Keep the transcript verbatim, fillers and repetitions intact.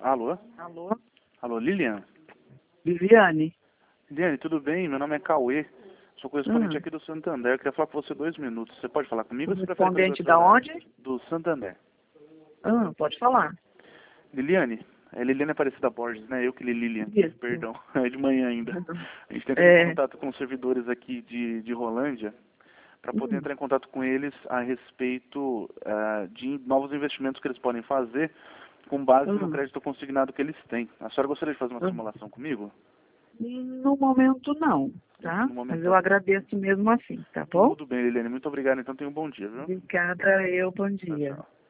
Alô? Alô? Alô, Lilian? Viviane? Liliane, tudo bem? Meu nome é Cauê. Sou correspondente Hum. aqui do Santander. Eu queria falar com você dois minutos. Você pode falar comigo ou você prefere fazer Correspondente outro da horário? onde? Do Santander. Ah, pode falar. Liliane? É Liliane Aparecida Borges, né? Eu que li Lilian. Isso. Perdão. É de manhã ainda. A gente tenta entrar em É. contato com os servidores aqui de, de Rolândia para poder Hum. entrar em contato com eles a respeito ah, de novos investimentos que eles podem fazer com base no Hum. crédito consignado que eles têm. A senhora gostaria de fazer uma Hum. simulação comigo? No momento não, tá? No Mas momento eu não. agradeço mesmo assim, tá bom? Tudo bem, Liliane. Muito obrigado. Então tenha um bom dia, viu? Obrigada, eu, bom Tchau, dia. tchau.